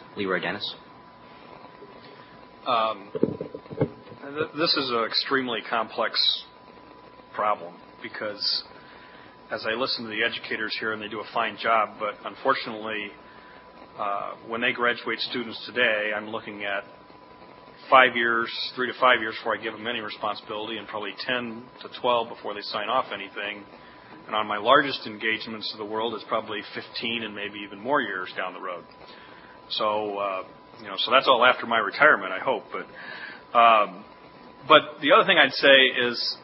Leroy Dennis. This is an extremely complex problem because as I listen to the educators here, and they do a fine job, but unfortunately, when they graduate students today, I'm looking at 5 years, 3 to 5 years before I give them any responsibility, and probably 10 to 12 before they sign off anything. And on my largest engagements of the world, it's probably 15 and maybe even more years down the road. So, so that's all after my retirement, I hope. But the other thing I'd say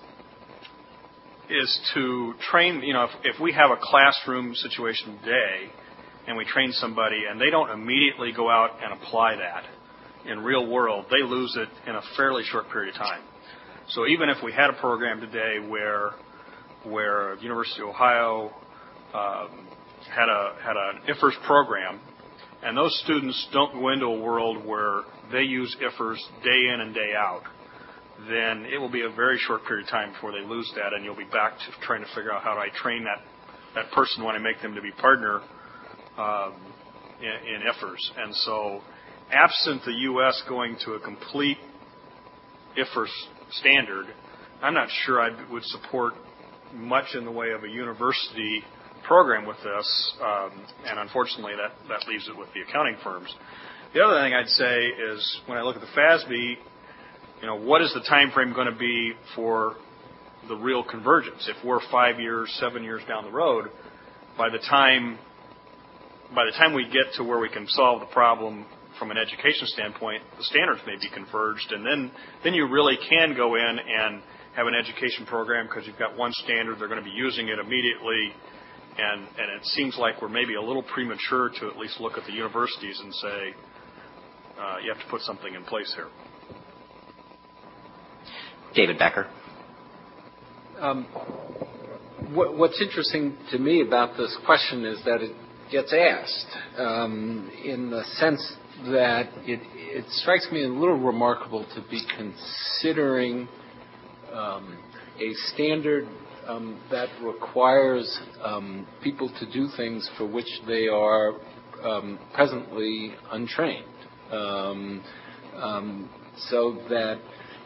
is to train, if we have a classroom situation today and we train somebody and they don't immediately go out and apply that in real world, they lose it in a fairly short period of time. So even if we had a program today where the University of Ohio had an IFRS program, and those students don't go into a world where they use IFRS day in and day out, then it will be a very short period of time before they lose that, and you'll be back to trying to figure out how do I train that person when I make them to be partner in IFRS. And so absent the U.S. going to a complete IFRS standard, I'm not sure I would support much in the way of a university program with this, and unfortunately that leaves it with the accounting firms. The other thing I'd say is when I look at the FASB, what is the time frame going to be for the real convergence? If we're 5 years, 7 years down the road, by the time we get to where we can solve the problem from an education standpoint, the standards may be converged, and then you really can go in and have an education program because you've got one standard, they're going to be using it immediately, and it seems like we're maybe a little premature to at least look at the universities and say, you have to put something in place here. David Becker. What's interesting to me about this question is that it gets asked in the sense that it strikes me a little remarkable to be considering a standard that requires people to do things for which they are presently untrained. So that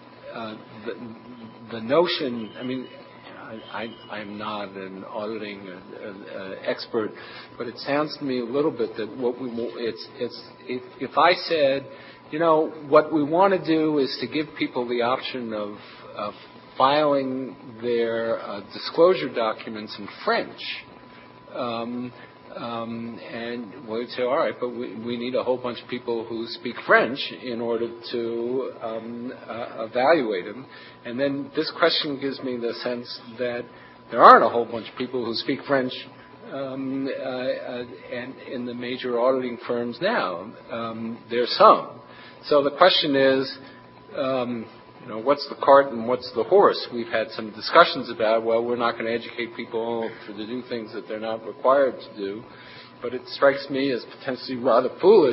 the notion, I'm not an auditing expert, but it sounds to me a little bit that what we want, if I said, what we want to do is to give people the option of filing their disclosure documents in French, and we'd say, all right, but we need a whole bunch of people who speak French in order to evaluate them. And then this question gives me the sense that there aren't a whole bunch of people who speak French and in the major auditing firms now. There's some. So the question is, what's the cart and what's the horse? We've had some discussions about, we're not going to educate people to do things that they're not required to do. But it strikes me as potentially rather foolish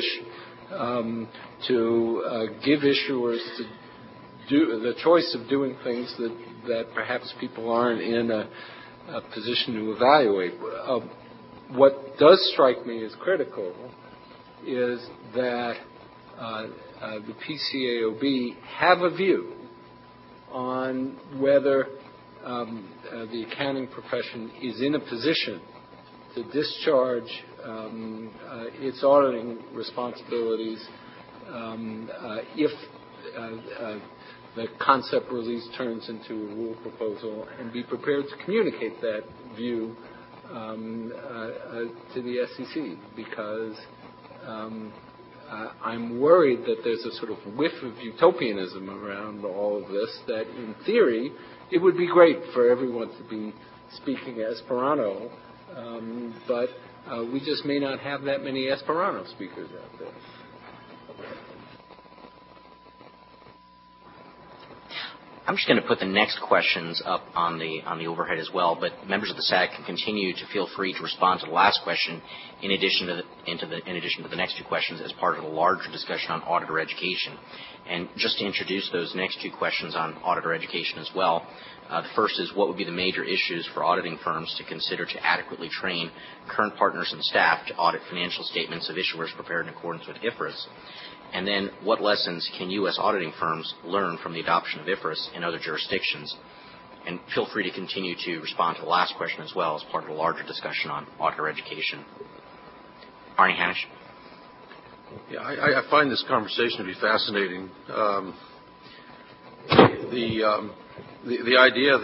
to give issuers to do the choice of doing things that perhaps people aren't in a position to evaluate. What does strike me as critical is that the PCAOB have a view on whether the accounting profession is in a position to discharge its auditing responsibilities if the concept release turns into a rule proposal, and be prepared to communicate that view to the SEC, because I'm worried that there's a sort of whiff of utopianism around all of this, that in theory it would be great for everyone to be speaking Esperanto, but we just may not have that many Esperanto speakers out there. I'm just going to put the next questions up on the overhead as well, but members of the SAC can continue to feel free to respond to the last question in addition to the next two questions as part of a larger discussion on auditor education. And just to introduce those next two questions on auditor education as well, The first is, what would be the major issues for auditing firms to consider to adequately train current partners and staff to audit financial statements of issuers prepared in accordance with IFRS? And then, what lessons can U.S. auditing firms learn from the adoption of IFRS in other jurisdictions? And feel free to continue to respond to the last question as well as part of a larger discussion on auditor education. Arnie Hanisch. Yeah, I find this conversation to be fascinating. The idea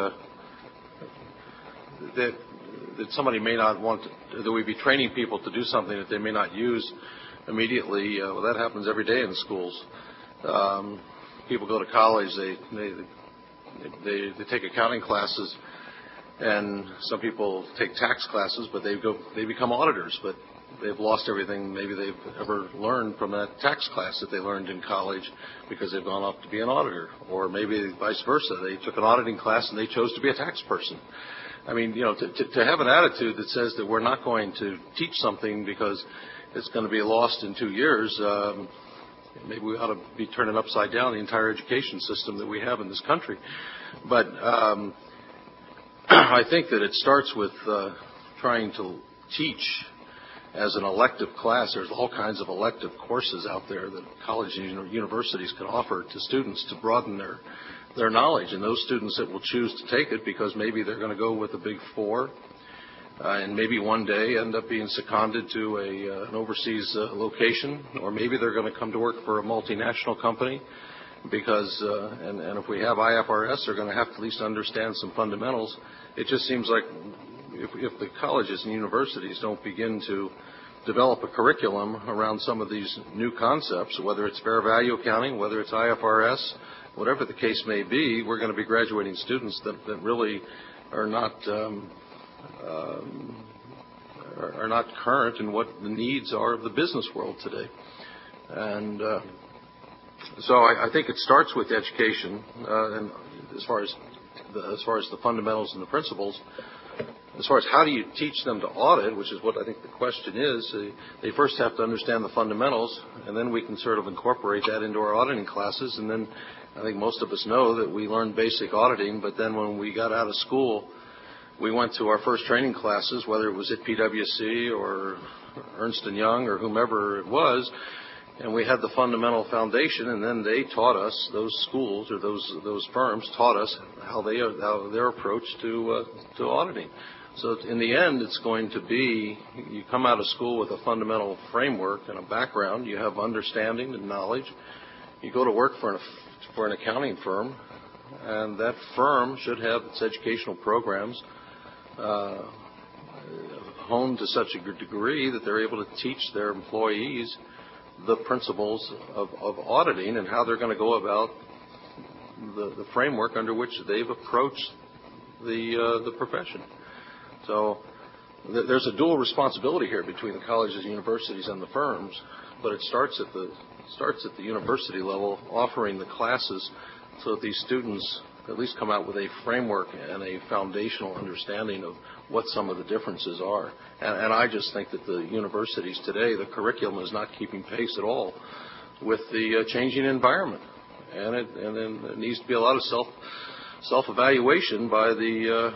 that somebody may not want to, that we'd be training people to do something that they may not use immediately, well, that happens every day in the schools. People go to college, they take accounting classes, and some people take tax classes, but they become auditors, but they've lost everything maybe they've ever learned from that tax class that they learned in college because they've gone off to be an auditor. Or maybe vice versa. They took an auditing class and they chose to be a tax person. I mean, to have an attitude that says that we're not going to teach something because it's going to be lost in 2 years, maybe we ought to be turning upside down the entire education system that we have in this country. But I think that it starts with trying to teach as an elective class. There's all kinds of elective courses out there that colleges and universities can offer to students to broaden their knowledge. And those students that will choose to take it because maybe they're going to go with the Big Four and maybe one day end up being seconded to an overseas location, or maybe they're going to come to work for a multinational company because, and if we have IFRS, they're going to have to at least understand some fundamentals. It just seems like if the colleges and universities don't begin to develop a curriculum around some of these new concepts, whether it's fair value accounting, whether it's IFRS, whatever the case may be, we're going to be graduating students that really are not current in what the needs are of the business world today. And so I think it starts with education, and as far as the fundamentals and the principles. As far as how do you teach them to audit, which is what I think the question is, they first have to understand the fundamentals, and then we can sort of incorporate that into our auditing classes. And then I think most of us know that we learned basic auditing, but then when we got out of school, we went to our first training classes, whether it was at PwC or Ernst & Young or whomever it was, and we had the fundamental foundation, and then they taught us, those schools or those firms taught us how their approach to auditing. So in the end, it's going to be, you come out of school with a fundamental framework and a background, you have understanding and knowledge, you go to work for an accounting firm, and that firm should have its educational programs honed to such a degree that they're able to teach their employees the principles of auditing and how they're going to go about the framework under which they've approached the profession. So there's a dual responsibility here between the colleges, universities, and the firms, but it starts at the university level, offering the classes so that these students at least come out with a framework and a foundational understanding of what some of the differences are. And I just think that the universities today, the curriculum is not keeping pace at all with the changing environment. And then there needs to be a lot of self-evaluation by the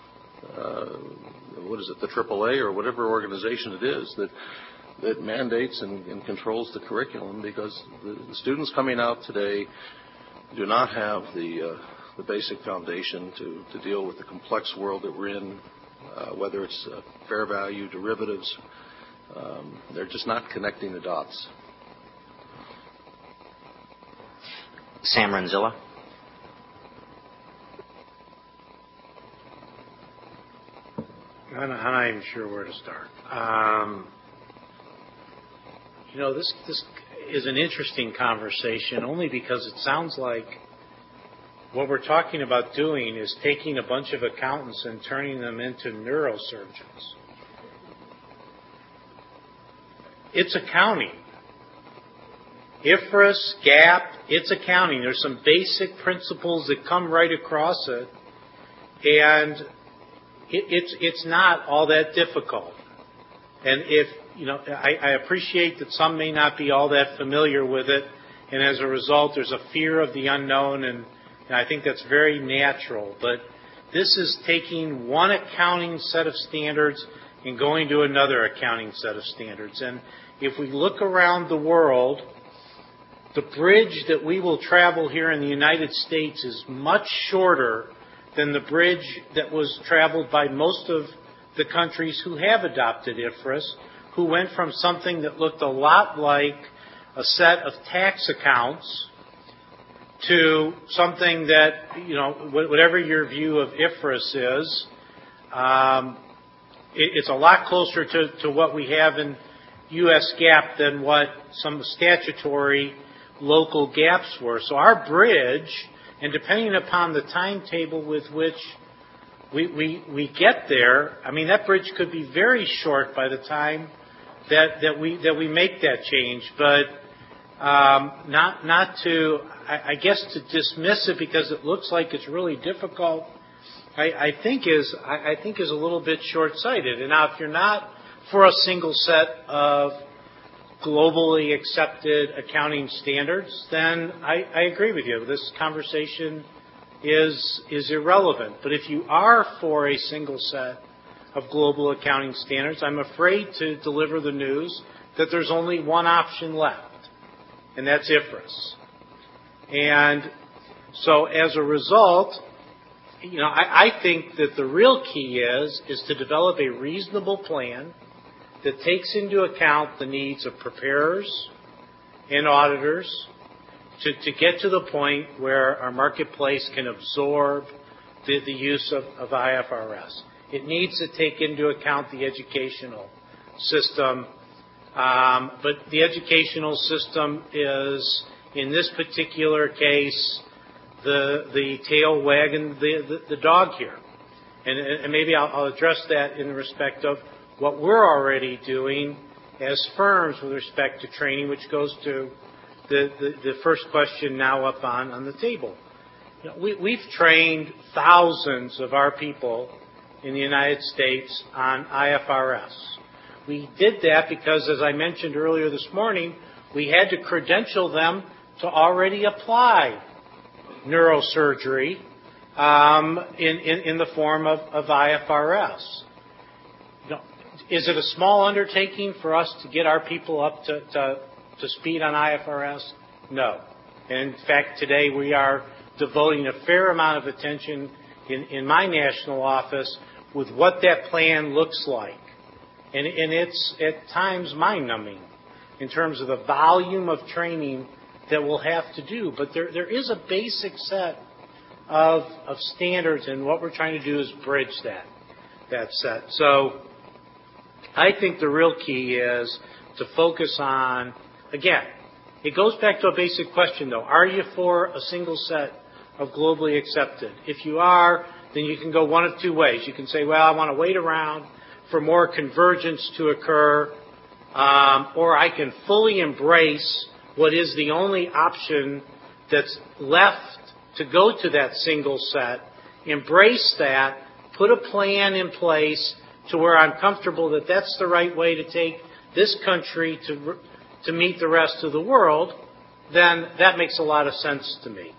the AAA or whatever organization it is that mandates and controls the curriculum, because the students coming out today do not have the basic foundation to deal with the complex world that we're in, whether it's fair value, derivatives. They're just not connecting the dots. Sam Renzilla. I'm not even sure where to start. This is an interesting conversation only because it sounds like what we're talking about doing is taking a bunch of accountants and turning them into neurosurgeons. It's accounting. IFRS, GAAP, it's accounting. There's some basic principles that come right across it, and it's not all that difficult. And I appreciate that some may not be all that familiar with it, and as a result, there's a fear of the unknown, and And I think that's very natural. But this is taking one accounting set of standards and going to another accounting set of standards. And if we look around the world, the bridge that we will travel here in the United States is much shorter than the bridge that was traveled by most of the countries who have adopted IFRS, who went from something that looked a lot like a set of tax accounts to something that, whatever your view of IFRS is, it's a lot closer to what we have in U.S. GAAP than what some statutory local gaps were. So our bridge, and depending upon the timetable with which we get there, that bridge could be very short by the time that we make that change. But not to, I guess, to dismiss it because it looks like it's really difficult, I think is a little bit short-sighted. And now, if you're not for a single set of globally accepted accounting standards, then I agree with you. This conversation is irrelevant. But if you are for a single set of global accounting standards, I'm afraid to deliver the news that there's only one option left, and that's IFRS. And so as a result, I think that the real key is to develop a reasonable plan that takes into account the needs of preparers and auditors to get to the point where our marketplace can absorb the use of IFRS. It needs to take into account the educational system, but the educational system is, in this particular case, the tail wagging the dog here. And maybe I'll address that in respect of what we're already doing as firms with respect to training, which goes to the first question now up on the table. We've trained thousands of our people in the United States on IFRS. We did that because, as I mentioned earlier this morning, we had to credential them to already apply neurosurgery in the form of IFRS. Is it a small undertaking for us to get our people up to speed on IFRS? No. And in fact, today we are devoting a fair amount of attention in my national office with what that plan looks like. And it's at times mind-numbing in terms of the volume of training that we'll have to do. But there is a basic set of standards, and what we're trying to do is bridge that set. So I think the real key is to focus on, again, it goes back to a basic question, though. Are you for a single set of globally accepted? If you are, then you can go one of two ways. You can say, well, I want to wait around for more convergence to occur, or I can fully embrace what is the only option that's left to go to that single set, embrace that, put a plan in place to where I'm comfortable that that's the right way to take this country to meet the rest of the world, then that makes a lot of sense to me.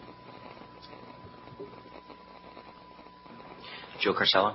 Joe Carcella.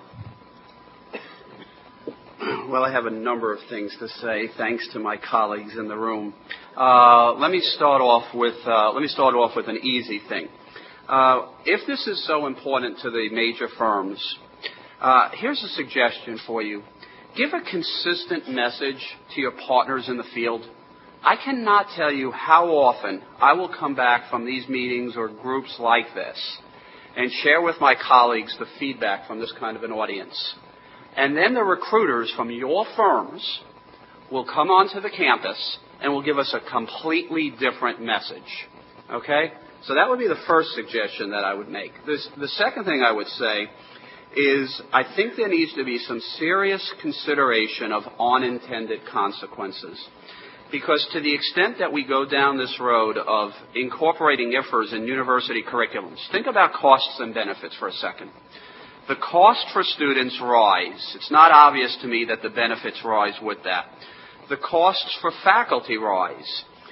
Well, I have a number of things to say, thanks to my colleagues in the room. Let me start off with an easy thing. If this is so important to the major firms, here's a suggestion for you. Give a consistent message to your partners in the field. I cannot tell you how often I will come back from these meetings or groups like this and share with my colleagues the feedback from this kind of an audience. And then the recruiters from your firms will come onto the campus and will give us a completely different message. Okay? So that would be the first suggestion that I would make. The second thing I would say is I think there needs to be some serious consideration of unintended consequences. Because to the extent that we go down this road of incorporating IFRS in university curriculums, think about costs and benefits for a second. The cost for students rise. It's not obvious to me that the benefits rise with that. The costs for faculty rise.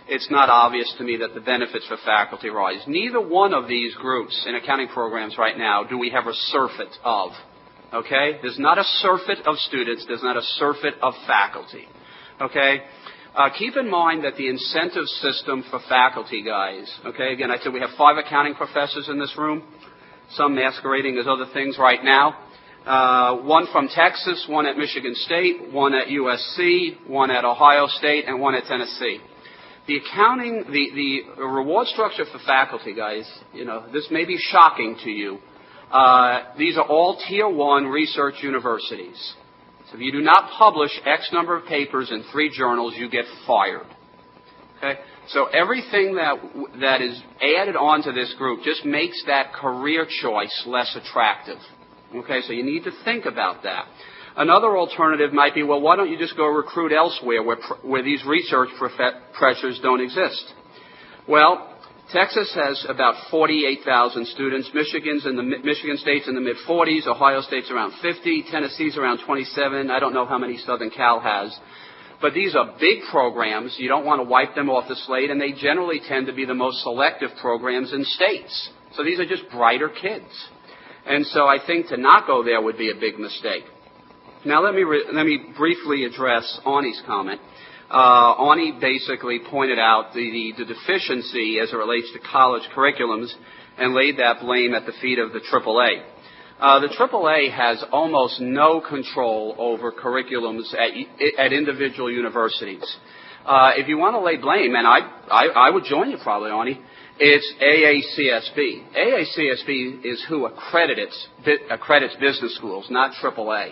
it's not obvious to me that the benefits for faculty rise. Neither one of these groups in accounting programs right now do we have a surfeit of. Okay? There's not a surfeit of students. There's not a surfeit of faculty. Okay? Keep in mind that the incentive system for faculty, guys, okay, again, I said we have 5 accounting professors in this room, some masquerading as other things right now. One from Texas, one at Michigan State, one at USC, one at Ohio State, and one at Tennessee. The accounting, the reward structure for faculty, guys, this may be shocking to you. These are all Tier 1 research universities. So if you do not publish X number of papers in 3 journals, you get fired. Okay? So everything that is added onto this group just makes that career choice less attractive. Okay, so you need to think about that. Another alternative might be, well, why don't you just go recruit elsewhere where these research pressures don't exist? Well, Texas has about 48,000 students. Michigan State's in the mid-40s. Ohio State's around 50. Tennessee's around 27. I don't know how many Southern Cal has. But these are big programs. You don't want to wipe them off the slate, and they generally tend to be the most selective programs in states. So these are just brighter kids. And so I think to not go there would be a big mistake. Now let me briefly address Arnie's comment. Arnie basically pointed out the deficiency as it relates to college curriculums and laid that blame at the feet of the AAA. The AAA has almost no control over curriculums at individual universities. If you want to lay blame, and I would join you probably, Arnie, it's AACSB. AACSB is who accredits business schools, not AAA.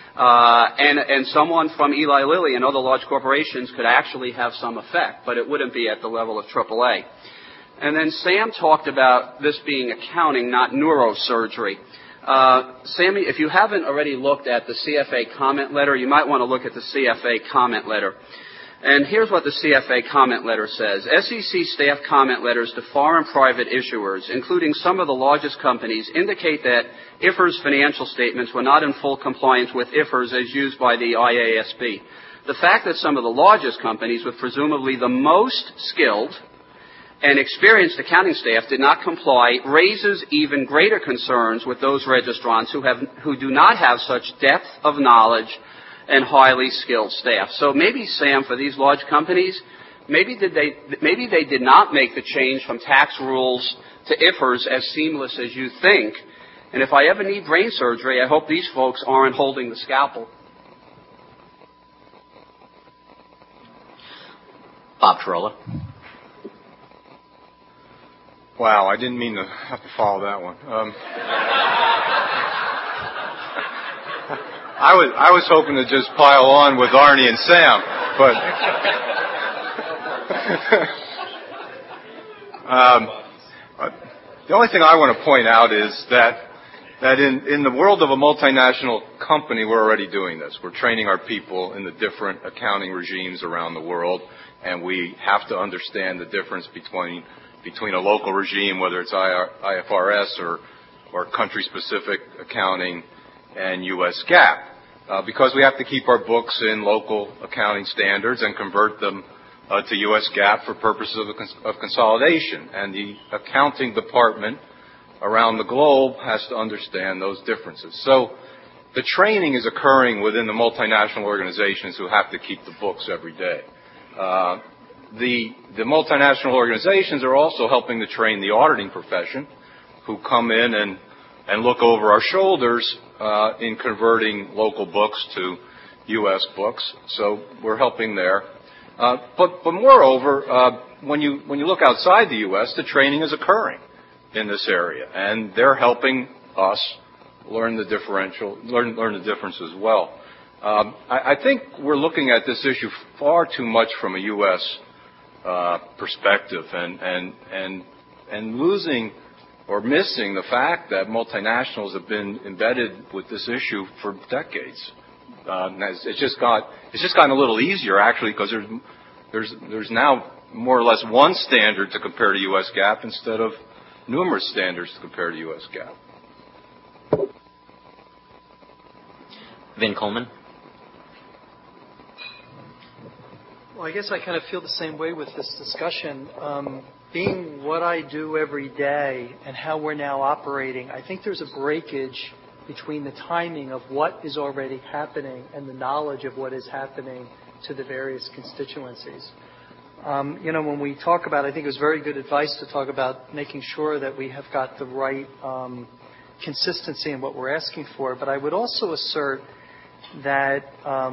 And someone from Eli Lilly and other large corporations could actually have some effect, but it wouldn't be at the level of AAA. And then Sam talked about this being accounting, not neurosurgery. Sammy, if you haven't already looked at the CFA comment letter, you might want to look at the CFA comment letter. And here's what the CFA comment letter says. SEC staff comment letters to foreign private issuers, including some of the largest companies, indicate that IFRS financial statements were not in full compliance with IFRS as used by the IASB. The fact that some of the largest companies, with presumably the most skilled and experienced accounting staff, did not comply raises even greater concerns with those registrants who do not have such depth of knowledge and highly skilled staff. So maybe, Sam, for these large companies, maybe they did not make the change from tax rules to IFRS as seamless as you think. And if I ever need brain surgery, I hope these folks aren't holding the scalpel. Bob Trolla. Wow, I didn't mean to have to follow that one. I was hoping to just pile on with Arnie and Sam, but the only thing I want to point out is that in the world of a multinational company, we're already doing this. We're training our people in the different accounting regimes around the world, and we have to understand the difference between a local regime, whether it's IFRS or country-specific accounting, and U.S. GAAP, because we have to keep our books in local accounting standards and convert them to U.S. GAAP for purposes of consolidation. And the accounting department around the globe has to understand those differences. So the training is occurring within the multinational organizations who have to keep the books every day. The multinational organizations are also helping to train the auditing profession, who come in and look over our shoulders in converting local books to U.S. books. So we're helping there. But moreover, when you look outside the U.S., the training is occurring in this area, and they're helping us learn the difference as well. I think we're looking at this issue far too much from a U.S. Perspective and losing or missing the fact that multinationals have been embedded with this issue for decades. It's just gotten a little easier, actually, because there's now more or less one standard to compare to U.S. GAAP instead of numerous standards to compare to U.S. GAAP. Vin Coleman. Well, I guess I kind of feel the same way with this discussion. Being what I do every day and how we're now operating, I think there's a breakage between the timing of what is already happening and the knowledge of what is happening to the various constituencies. When we talk about, I think it was very good advice to talk about making sure that we have got the right consistency in what we're asking for. But I would also assert that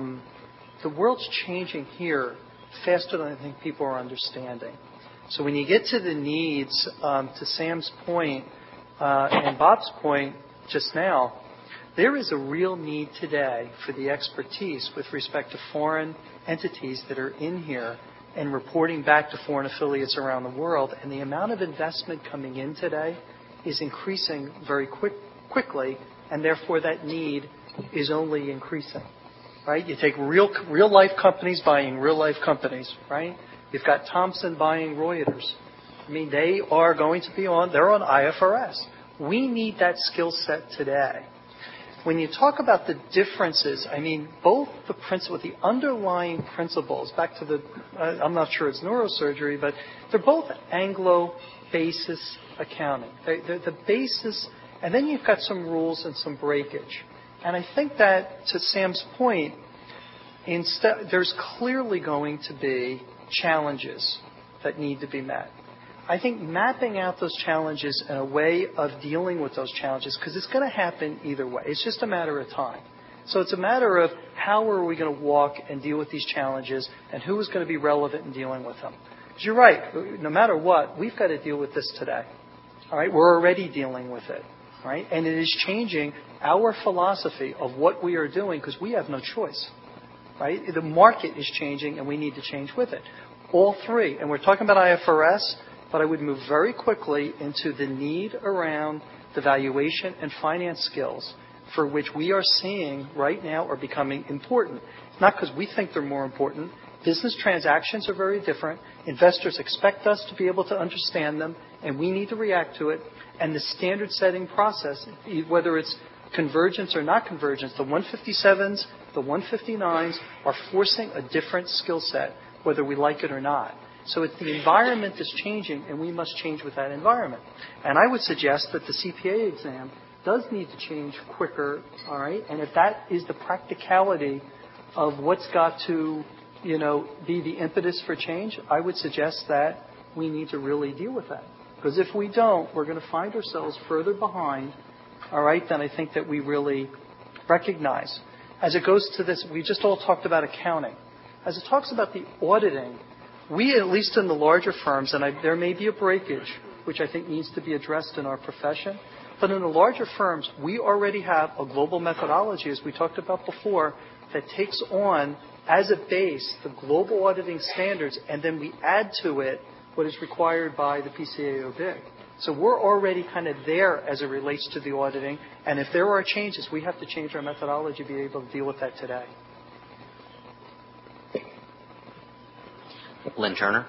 the world's changing here faster than I think people are understanding. So when you get to the needs, to Sam's point and Bob's point just now, there is a real need today for the expertise with respect to foreign entities that are in here and reporting back to foreign affiliates around the world. And the amount of investment coming in today is increasing very quickly, and therefore that need is only increasing. Right? You take real life companies buying real life companies, right? You've got Thomson buying Reuters. I mean, they are going to be they're on IFRS. We need that skill set today. When you talk about the differences, I mean, both the underlying principles, back to I'm not sure it's neurosurgery, but they're both Anglo basis accounting. They're the basis, and then you've got some rules and some breakage. And I think that, to Sam's point, there's clearly going to be challenges that need to be met. I think mapping out those challenges and a way of dealing with those challenges, because it's going to happen either way. It's just a matter of time. So it's a matter of how are we going to walk and deal with these challenges and who is going to be relevant in dealing with them. Because you're right. No matter what, we've got to deal with this today. All right? We're already dealing with it. Right? And it is changing our philosophy of what we are doing because we have no choice. Right? The market is changing and we need to change with it. All three. And we're talking about IFRS, but I would move very quickly into the need around the valuation and finance skills for which we are seeing right now are becoming important. Not because we think they're more important. Business transactions are very different. Investors expect us to be able to understand them, and we need to react to it. And the standard setting process, whether it's convergence or not convergence, the 157s, the 159s are forcing a different skill set, whether we like it or not. So the environment is changing, and we must change with that environment. And I would suggest that the CPA exam does need to change quicker, all right? And if that is the practicality of what's got to, be the impetus for change, I would suggest that we need to really deal with that. Because if we don't, we're going to find ourselves further behind, all right, than I think that we really recognize. As it goes to this, we just all talked about accounting. As it talks about the auditing, we, at least in the larger firms, and there may be a breakage, which I think needs to be addressed in our profession, but in the larger firms, we already have a global methodology, as we talked about before, that takes on, as a base, the global auditing standards, and then we add to it what is required by the PCAOB. So we're already kind of there as it relates to the auditing, and if there are changes, we have to change our methodology to be able to deal with that today. Lynn Turner.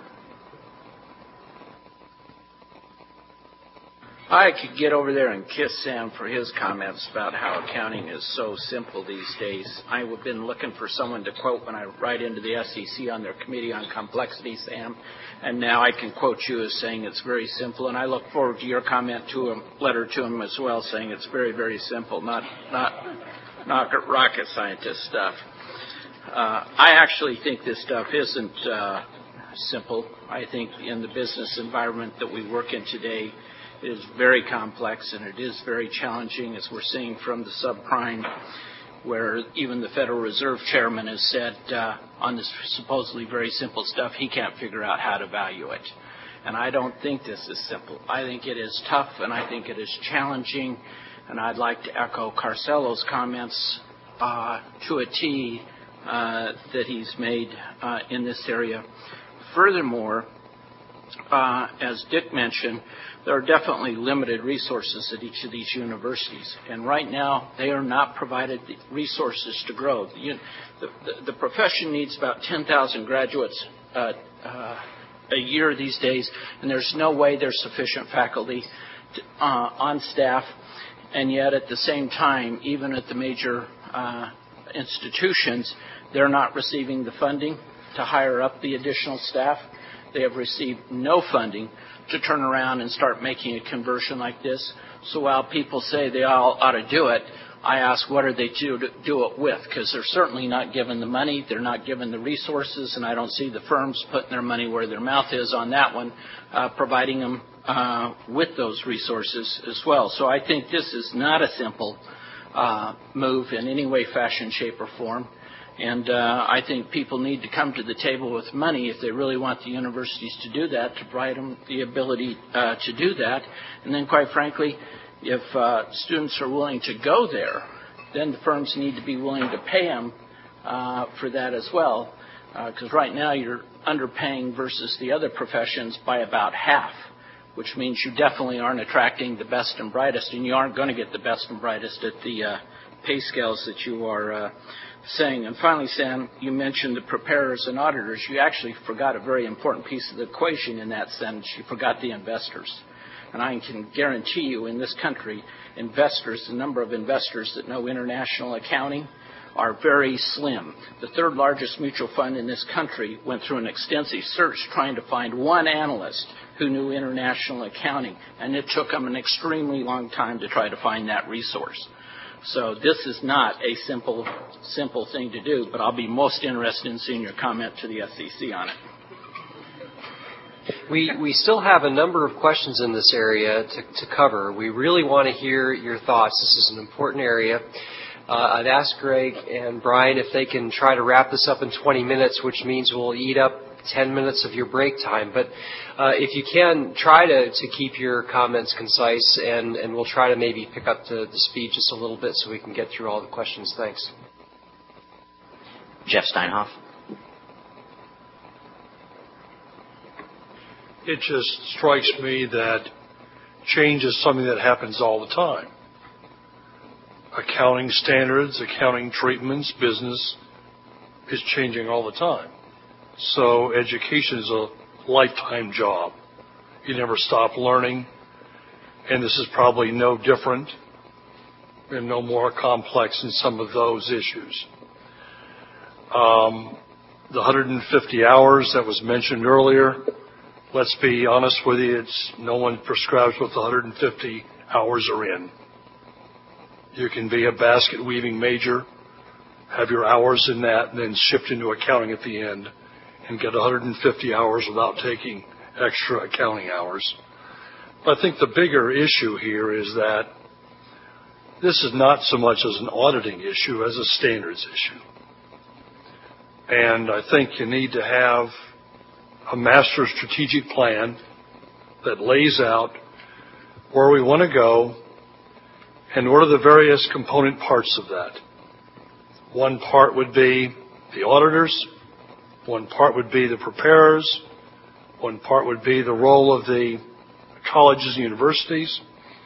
I could get over there and kiss Sam for his comments about how accounting is so simple these days. I've been looking for someone to quote when I write into the SEC on their Committee on Complexity, Sam, and now I can quote you as saying it's very simple, and I look forward to your letter to him as well, saying it's very, very simple, not rocket scientist stuff. I actually think this stuff isn't simple. I think in the business environment that we work in today, it is very complex and it is very challenging, as we're seeing from the subprime, where even the Federal Reserve Chairman has said on this supposedly very simple stuff, he can't figure out how to value it. And I don't think this is simple. I think it is tough and I think it is challenging. And I'd like to echo Carcelo's comments to a T that he's made in this area. Furthermore, as Dick mentioned, there are definitely limited resources at each of these universities. And right now, they are not provided the resources to grow. The profession needs about 10,000 graduates a year these days, and there's no way there's sufficient faculty on staff. And yet, at the same time, even at the major institutions, they're not receiving the funding to hire up the additional staff. They have received no funding to turn around and start making a conversion like this. So while people say they all ought to do it, I ask, what are they to do it with? Because they're certainly not given the money, they're not given the resources, and I don't see the firms putting their money where their mouth is on that one, providing them with those resources as well. So I think this is not a simple move in any way, fashion, shape, or form. And I think people need to come to the table with money if they really want the universities to do that, to provide them the ability to do that. And then, quite frankly, if students are willing to go there, then the firms need to be willing to pay them for that as well. Because right now you're underpaying versus the other professions by about half, which means you definitely aren't attracting the best and brightest, and you aren't going to get the best and brightest at the pay scales that you are saying. And finally, Sam, you mentioned the preparers and auditors. You actually forgot a very important piece of the equation in that sentence. You forgot the investors. And I can guarantee you in this country, investors, the number of investors that know international accounting are very slim. The third largest mutual fund in this country went through an extensive search trying to find one analyst who knew international accounting, and it took them an extremely long time to try to find that resource. So this is not a simple thing to do, but I'll be most interested in seeing your comment to the SEC on it. We still have a number of questions in this area to cover. We really want to hear your thoughts. This is an important area. I'd ask Greg and Brian if they can try to wrap this up in 20 minutes, which means we'll eat up 10 minutes of your break time. But if you can, try to keep your comments concise, and we'll try to maybe pick up the speed just a little bit so we can get through all the questions. Thanks. Jeff Steinhoff. It just strikes me that change is something that happens all the time. Accounting standards, accounting treatments, business is changing all the time. So education is a lifetime job. You never stop learning, and this is probably no different and no more complex in some of those issues. The 150 hours that was mentioned earlier, let's be honest with you, no one prescribes what the 150 hours are in. You can be a basket weaving major, have your hours in that, and then shift into accounting at the end and get 150 hours without taking extra accounting hours. But I think the bigger issue here is that this is not so much as an auditing issue as a standards issue. And I think you need to have a master strategic plan that lays out where we want to go and what are the various component parts of that. One part would be the auditors. One part would be the preparers. One part would be the role of the colleges and universities.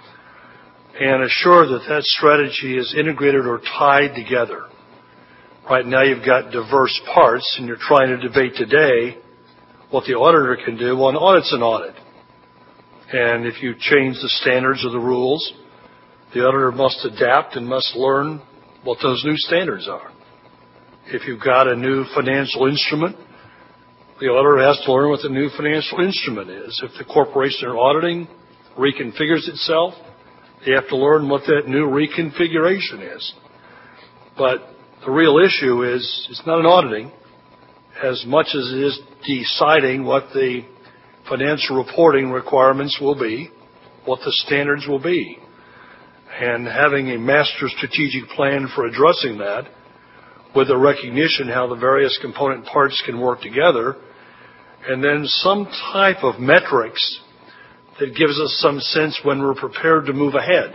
And assure that that strategy is integrated or tied together. Right now you've got diverse parts, and you're trying to debate today what the auditor can do. Well, an audit's an audit. And if you change the standards or the rules, the auditor must adapt and must learn what those new standards are. If you've got a new financial instrument, the auditor has to learn what the new financial instrument is. If the corporation they're auditing reconfigures itself, they have to learn what that new reconfiguration is. But the real issue is it's not an auditing as much as it is deciding what the financial reporting requirements will be, what the standards will be, and having a master strategic plan for addressing that with a recognition how the various component parts can work together, and then some type of metrics that gives us some sense when we're prepared to move ahead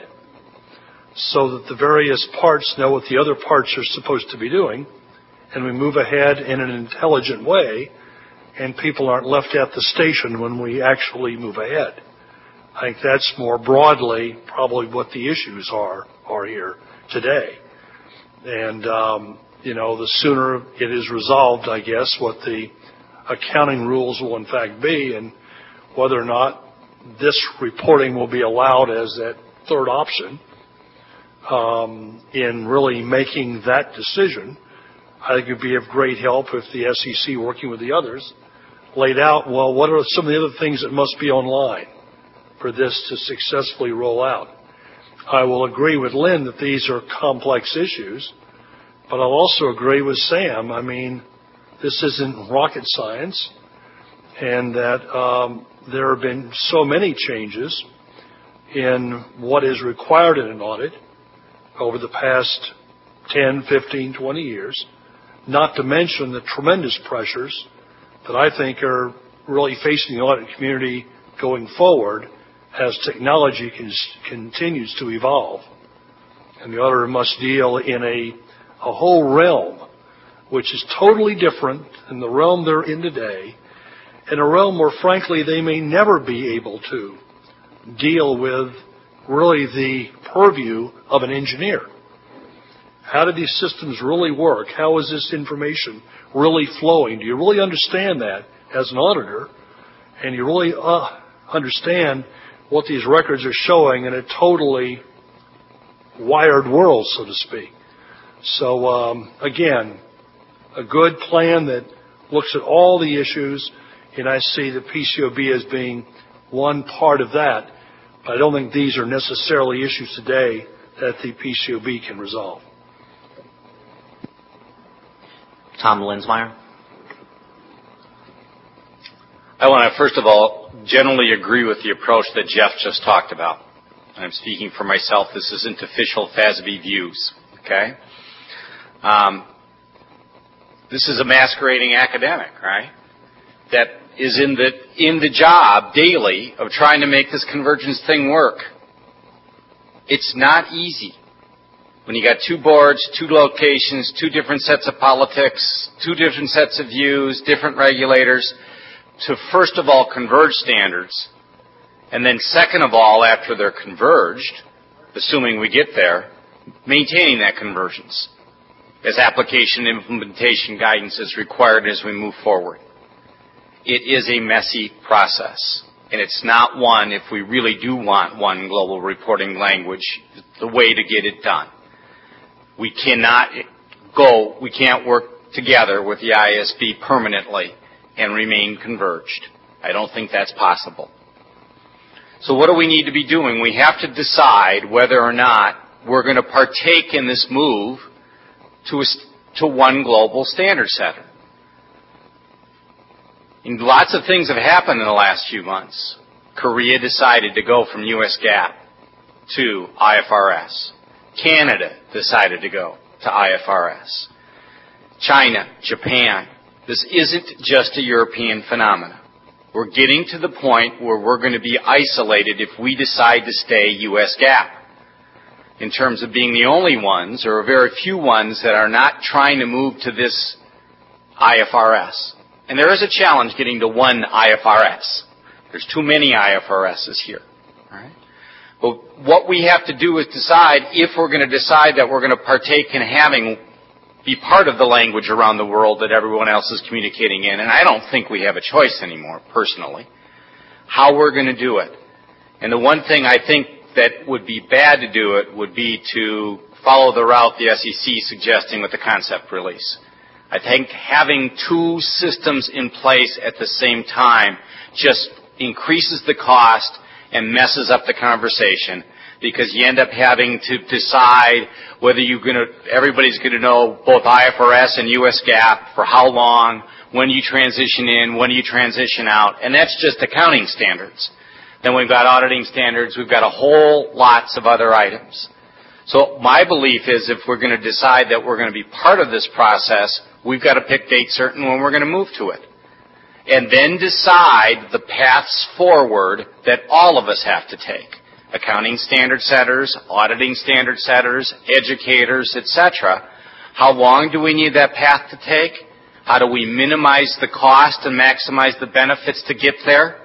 so that the various parts know what the other parts are supposed to be doing, and we move ahead in an intelligent way, and people aren't left at the station when we actually move ahead. I think that's more broadly probably what the issues are here today. And, the sooner it is resolved, I guess, what the accounting rules will in fact be and whether or not this reporting will be allowed as that third option in really making that decision, I think it would be of great help if the SEC, working with the others, laid out, well, what are some of the other things that must be online for this to successfully roll out. I will agree with Lynn that these are complex issues, but I'll also agree with Sam. I mean, this isn't rocket science, and that there have been so many changes in what is required in an audit over the past 10, 15, 20 years, not to mention the tremendous pressures that I think are really facing the audit community going forward as technology continues to evolve. And the auditor must deal in a whole realm which is totally different than the realm they're in today, in a realm where, frankly, they may never be able to deal with really the purview of an engineer. How do these systems really work? How is this information really flowing? Do you really understand that as an auditor? And you really understand what these records are showing in a totally wired world, so to speak. So, again, a good plan that looks at all the issues, and I see the PCOB as being one part of that. But I don't think these are necessarily issues today that the PCOB can resolve. Tom Lensmeyer. I want to, first of all, generally agree with the approach that Jeff just talked about. I'm speaking for myself. This isn't official FASB views, okay? This is a masquerading academic, right? That is in the job daily of trying to make this convergence thing work. It's not easy. When you got two boards, two locations, two different sets of politics, two different sets of views, different regulators, to first of all converge standards, and then second of all, after they're converged, assuming we get there, maintaining that convergence as application and implementation guidance is required as we move forward. It is a messy process, and it's not one, if we really do want one global reporting language, the way to get it done. We can't work together with the IASB permanently and remain converged. I don't think that's possible. So what do we need to be doing? We have to decide whether or not we're going to partake in this move to one global standard setter. And lots of things have happened in the last few months. Korea decided to go from US GAAP to IFRS. Canada decided to go to IFRS. China, Japan. This isn't just a European phenomenon. We're getting to the point where we're going to be isolated if we decide to stay US GAAP, in terms of being the only ones, or very few ones, that are not trying to move to this IFRS. And there is a challenge getting to one IFRS. There's too many IFRSs here. All right? But what we have to do is decide if we're going to decide that we're going to partake in be part of the language around the world that everyone else is communicating in. And I don't think we have a choice anymore, personally, how we're going to do it. And the one thing I think that would be bad to do it would be to follow the route the SEC suggesting with the concept release. I think having two systems in place at the same time just increases the cost and messes up the conversation, because you end up having to decide whether everybody's going to know both IFRS and US GAAP for how long, when you transition in, when you transition out, and that's just accounting standards. Then we've got auditing standards, we've got a whole lots of other items. So my belief is if we're going to decide that we're going to be part of this process, we've got to pick date certain when we're going to move to it. And then decide the paths forward that all of us have to take. Accounting standard setters, auditing standard setters, educators, etc. How long do we need that path to take? How do we minimize the cost and maximize the benefits to get there?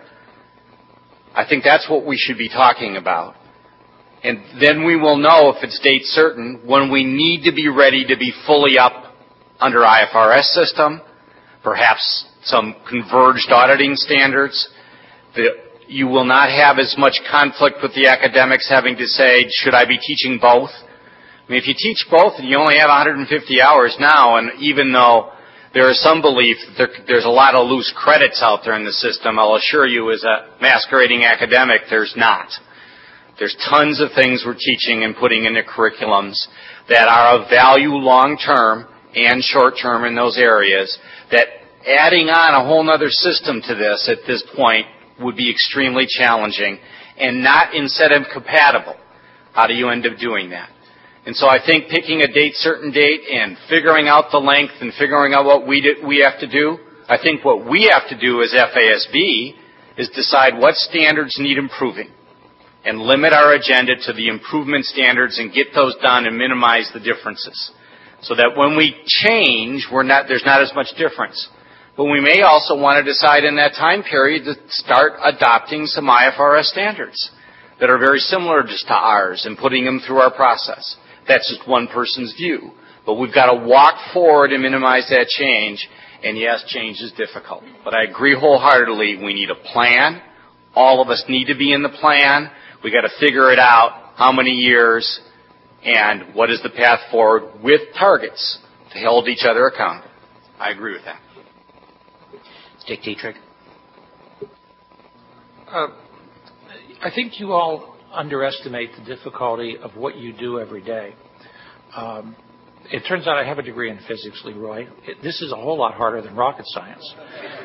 I think that's what we should be talking about. And then we will know if it's date certain when we need to be ready to be fully up under IFRS system, perhaps some converged auditing standards. You will not have as much conflict with the academics having to say, should I be teaching both? mean, if you teach both and you only have 150 hours now, and even though there is some belief that there's a lot of loose credits out there in the system, I'll assure you as a masquerading academic, there's not. There's tons of things we're teaching and putting into curriculums that are of value long-term and short-term in those areas, that adding on a whole other system to this at this point would be extremely challenging and not incentive compatible. How do you end up doing that? And so I think picking a certain date and figuring out the length and figuring out what we have to do, I think what we have to do as FASB is decide what standards need improving and limit our agenda to the improvement standards and get those done and minimize the differences. So that when we change, there's not as much difference. But we may also want to decide in that time period to start adopting some IFRS standards that are very similar just to ours and putting them through our process. That's just one person's view. But we've got to walk forward and minimize that change. And yes, change is difficult. But I agree wholeheartedly, we need a plan. All of us need to be in the plan. We've got to figure it out, how many years, and what is the path forward with targets to hold each other accountable. I agree with that. Dick Dietrich. I think you all underestimate the difficulty of what you do every day. It turns out I have a degree in physics, Leroy. This is a whole lot harder than rocket science.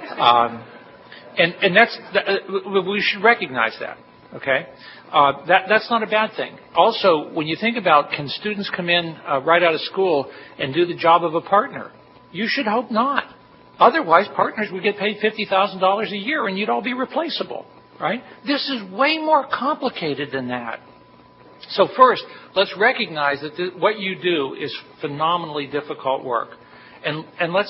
And we should recognize that, okay? That's not a bad thing. Also, when you think about can students come in right out of school and do the job of a partner, you should hope not. Otherwise, partners would get paid $50,000 a year and you'd all be replaceable, right? This is way more complicated than that. So first, let's recognize that what you do is phenomenally difficult work. And let's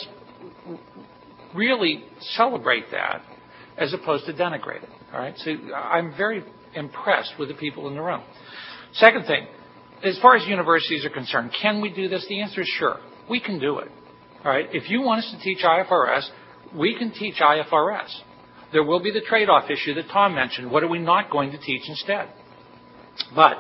really celebrate that as opposed to denigrate it, all right? So I'm very impressed with the people in the room. Second thing, as far as universities are concerned, can we do this? The answer is sure. We can do it. All right. If you want us to teach IFRS, we can teach IFRS. There will be the trade-off issue that Tom mentioned. What are we not going to teach instead? But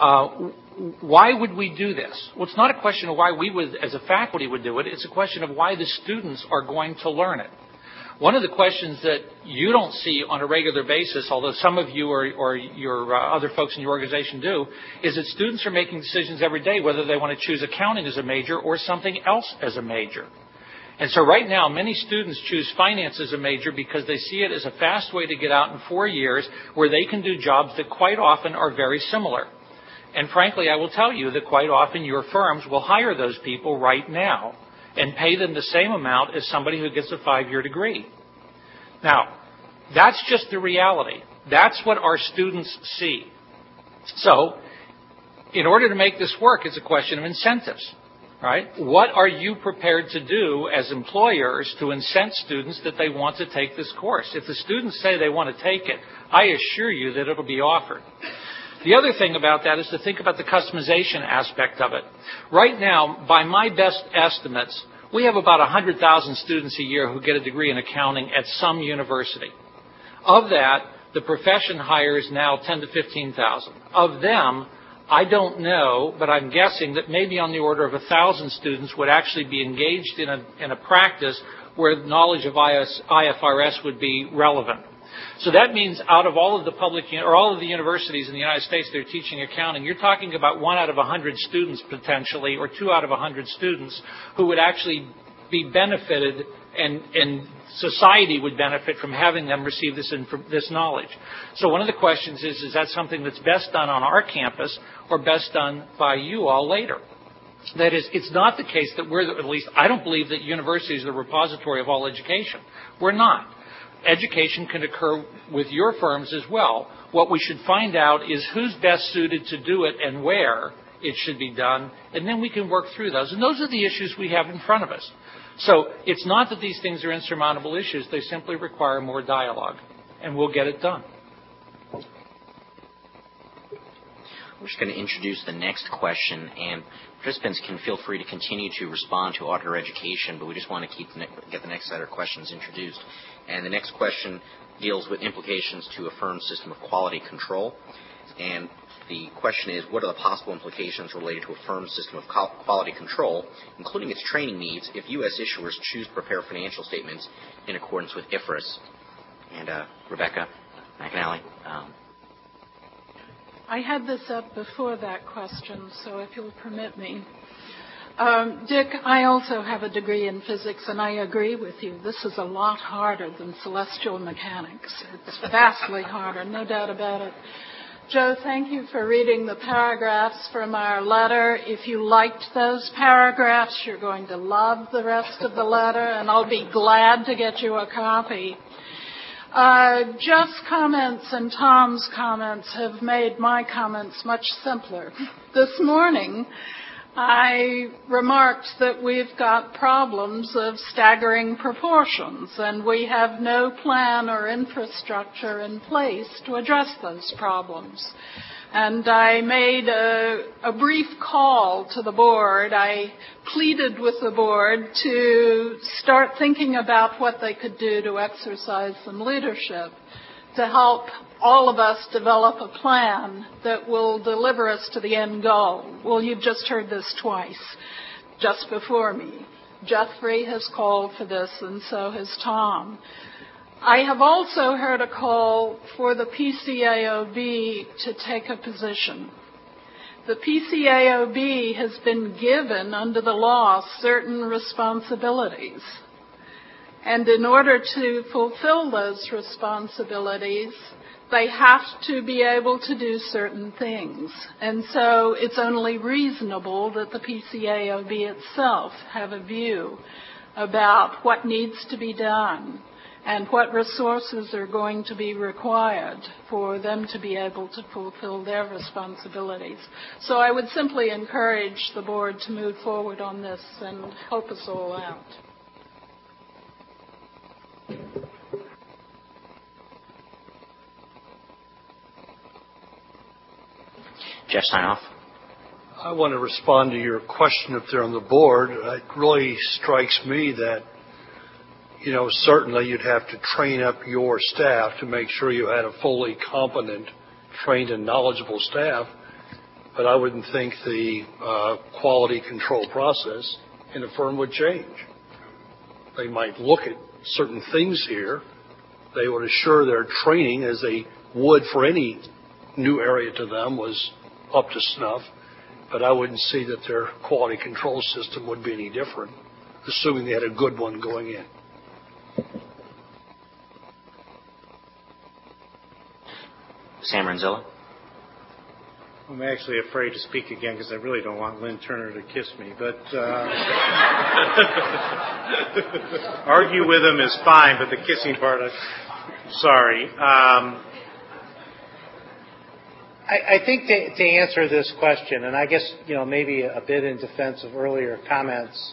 why would we do this? Well, it's not a question of why we would, as a faculty, would do it. It's a question of why the students are going to learn it. One of the questions that you don't see on a regular basis, although some of you or your other folks in your organization do, is that students are making decisions every day whether they want to choose accounting as a major or something else as a major. And so right now, many students choose finance as a major because they see it as a fast way to get out in 4 years where they can do jobs that quite often are very similar. And frankly, I will tell you that quite often your firms will hire those people right now and pay them the same amount as somebody who gets a 5-year degree. Now, that's just the reality. That's what our students see. So, in order to make this work, it's a question of incentives, right? What are you prepared to do as employers to incent students that they want to take this course? If the students say they want to take it, I assure you that it'll be offered. The other thing about that is to think about the customization aspect of it. Right now, by my best estimates, we have about 100,000 students a year who get a degree in accounting at some university. Of that, the profession hires now 10 to 15,000. Of them, I don't know, but I'm guessing that maybe on the order of 1,000 students would actually be engaged in a practice where knowledge of IFRS would be relevant. So that means out of all of the all of the universities in the United States that are teaching accounting, you're talking about 1 out of 100 students potentially, or 2 out of 100 students who would actually be benefited, and society would benefit from having them receive this knowledge. So one of the questions is that something that's best done on our campus or best done by you all later? That is, it's not the case that at least I don't believe that universities are the repository of all education. We're not. Education can occur with your firms as well. What we should find out is who's best suited to do it and where it should be done, and then we can work through those. And those are the issues we have in front of us. So it's not that these things are insurmountable issues. They simply require more dialogue, and we'll get it done. We're just going to introduce the next question, and participants can feel free to continue to respond to auditor education, but we just want to get the next set of questions introduced. And the next question deals with implications to a firm's system of quality control. And the question is, what are the possible implications related to a firm's system of quality control, including its training needs, if U.S. issuers choose to prepare financial statements in accordance with IFRS? And Rebecca McAnally. I had this up before that question, so if you'll permit me. Dick, I also have a degree in physics, and I agree with you. This is a lot harder than celestial mechanics. It's vastly harder, no doubt about it. Joe, thank you for reading the paragraphs from our letter. If you liked those paragraphs, you're going to love the rest of the letter, and I'll be glad to get you a copy. Jeff's comments and Tom's comments have made my comments much simpler. This morning, I remarked that we've got problems of staggering proportions, and we have no plan or infrastructure in place to address those problems. And I made a brief call to the board. I pleaded with the board to start thinking about what they could do to exercise some leadership to help all of us develop a plan that will deliver us to the end goal. Well, you've just heard this twice, just before me. Jeffrey has called for this, and so has Tom. I have also heard a call for the PCAOB to take a position. The PCAOB has been given, under the law, certain responsibilities. And in order to fulfill those responsibilities, they have to be able to do certain things. And so it's only reasonable that the PCAOB itself have a view about what needs to be done and what resources are going to be required for them to be able to fulfill their responsibilities. So I would simply encourage the board to move forward on this and help us all out. Jeff Steinoff. I want to respond to your question up there on the board. It really strikes me that, certainly you'd have to train up your staff to make sure you had a fully competent, trained and knowledgeable staff. But I wouldn't think the quality control process in a firm would change. They might look at certain things here. They would assure their training, as they would for any new area to them, was up to snuff. But I wouldn't see that their quality control system would be any different, assuming they had a good one going in. Sam Renzilla. I'm actually afraid to speak again because I really don't want Lynn Turner to kiss me. But argue with him is fine, but the kissing part, sorry. I think to answer this question, and I guess maybe a bit in defense of earlier comments,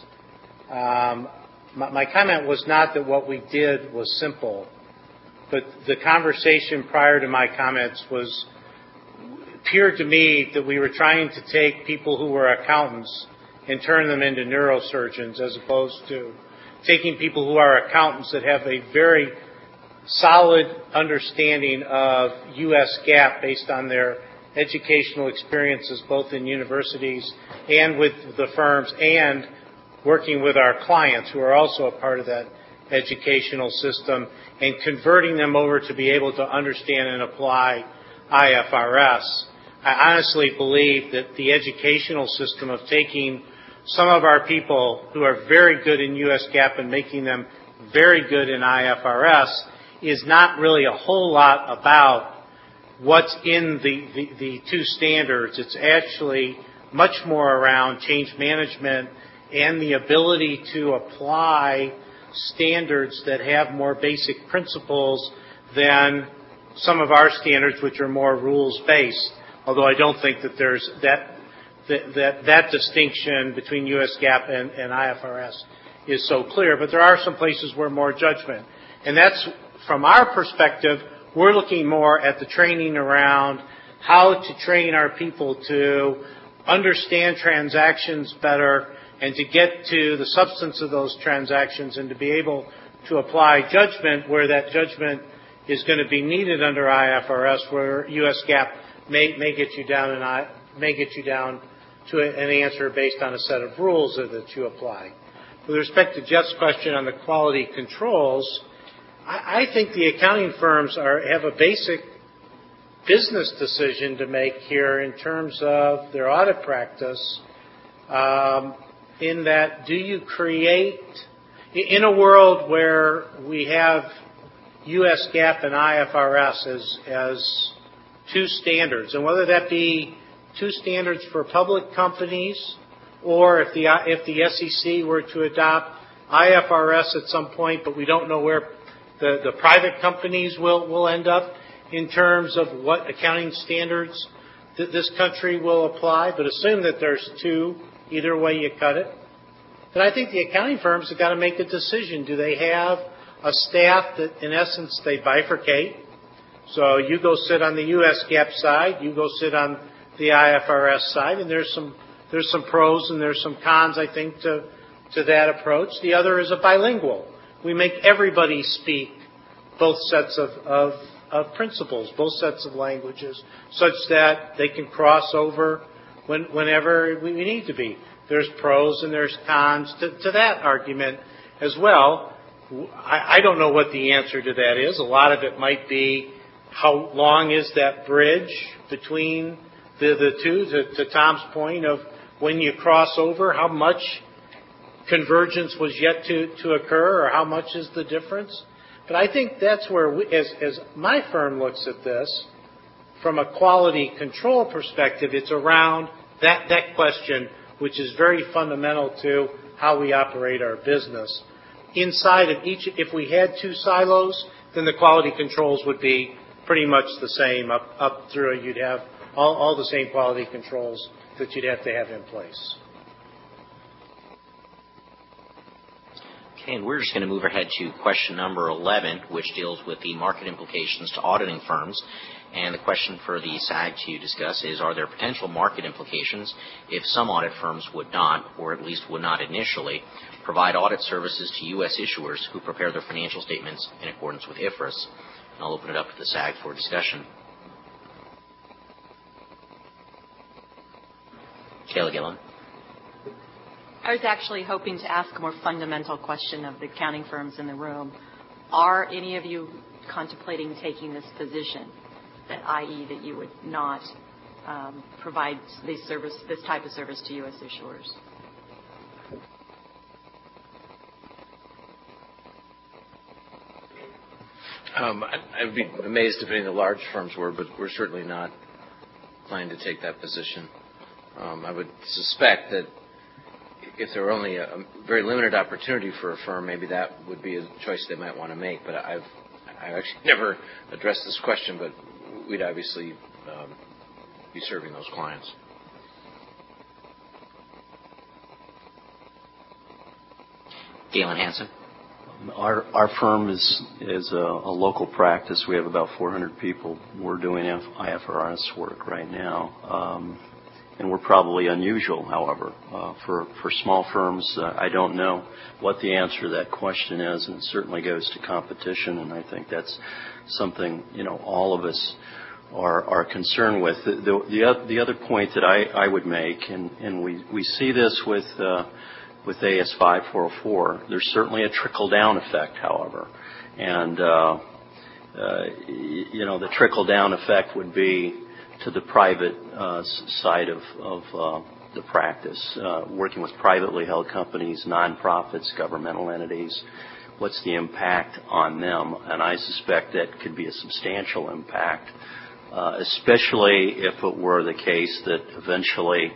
my comment was not that what we did was simple, but the conversation prior to my comments appeared to me that we were trying to take people who were accountants and turn them into neurosurgeons, as opposed to taking people who are accountants that have a very solid understanding of U.S. GAAP based on their educational experiences both in universities and with the firms and working with our clients who are also a part of that educational system, and converting them over to be able to understand and apply IFRS. I honestly believe that the educational system of taking some of our people who are very good in U.S. GAAP and making them very good in IFRS is not really a whole lot about what's in the two standards. It's actually much more around change management and the ability to apply standards that have more basic principles than some of our standards, which are more rules-based. Although I don't think that there's that distinction between U.S. GAAP and IFRS is so clear. But there are some places where more judgment. And that's, from our perspective, we're looking more at the training around how to train our people to understand transactions better and to get to the substance of those transactions and to be able to apply judgment where that judgment is going to be needed under IFRS, where U.S. GAAP may get you down to an answer based on a set of rules that you apply. With respect to Jeff's question on the quality controls, I think the accounting firms have a basic business decision to make here in terms of their audit practice, in that do you create, in a world where we have U.S. GAAP and IFRS as two standards, and whether that be two standards for public companies, or if the SEC were to adopt IFRS at some point, but we don't know where the private companies will end up in terms of what accounting standards that this country will apply, but assume that there's two, either way you cut it, then I think the accounting firms have got to make a decision. Do they have a staff that, in essence, they bifurcate? So you go sit on the U.S. GAAP side, you go sit on the IFRS side, and there's some pros and there's some cons, I think, to that approach. The other is a bilingual. We make everybody speak both sets of principles, both sets of languages, such that they can cross over whenever we need to be. There's pros and there's cons to that argument as well. I don't know what the answer to that is. A lot of it might be how long is that bridge between the two, to Tom's point of when you cross over, how much convergence was yet to occur, or how much is the difference? But I think that's where, as my firm looks at this, from a quality control perspective, it's around that question, which is very fundamental to how we operate our business. Inside of each, if we had two silos, then the quality controls would be pretty much the same up through. You'd have all the same quality controls that you'd have to have in place. Okay, and we're just going to move ahead to question number 11, which deals with the market implications to auditing firms. And the question for the SAG to discuss is, are there potential market implications if some audit firms would not, or at least would not initially, provide audit services to U.S. issuers who prepare their financial statements in accordance with IFRS? And I'll open it up to the SAG for discussion. Kayla Gillen. I was actually hoping to ask a more fundamental question of the accounting firms in the room. Are any of you contemplating taking this position, that i.e. that you would not provide this type of service to U.S. issuers? I would be amazed if any of the large firms were, but we're certainly not planning to take that position. I would suspect that if there were only a very limited opportunity for a firm, maybe that would be a choice they might want to make. But I've actually never addressed this question, but we'd obviously be serving those clients. Galen Hansen. Our firm is a local practice. We have about 400 people. We're doing IFRS work right now. And we're probably unusual, however. For small firms, I don't know what the answer to that question is, and it certainly goes to competition, and I think that's something, all of us are concerned with. The other point that I would make, and we see this with AS 5404, there's certainly a trickle-down effect, however. And, the trickle-down effect would be to the private side of the practice, working with privately held companies, nonprofits, governmental entities. What's the impact on them? And I suspect that could be a substantial impact, especially if it were the case that eventually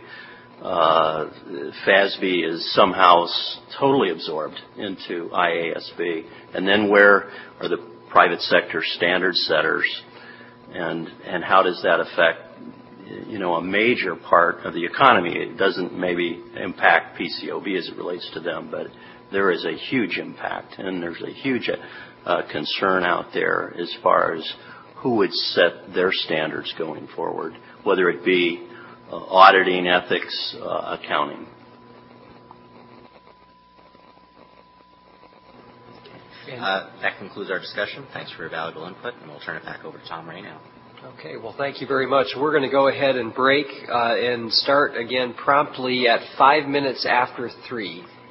FASB is somehow totally absorbed into IASB. And then where are the private sector standard setters? And how does that affect, a major part of the economy? It doesn't maybe impact PCOB as it relates to them, but there is a huge impact, and there's a huge concern out there as far as who would set their standards going forward, whether it be auditing, ethics, accounting. That concludes our discussion. Thanks for your valuable input, and we'll turn it back over to Tom Ray now. Okay, well, thank you very much. We're going to go ahead and break and start again promptly at 5 minutes after 3.